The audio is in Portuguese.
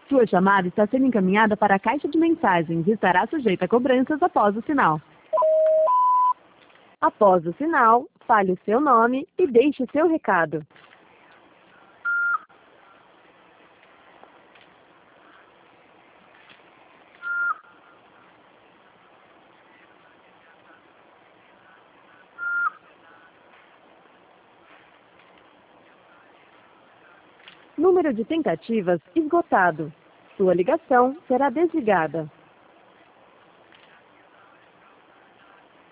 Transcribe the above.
Sua chamada está sendo encaminhada para a caixa de mensagens e estará sujeita a cobranças após o sinal. Após o sinal, fale o seu nome e deixe o seu recado. Número de tentativas esgotado. Sua ligação será desligada.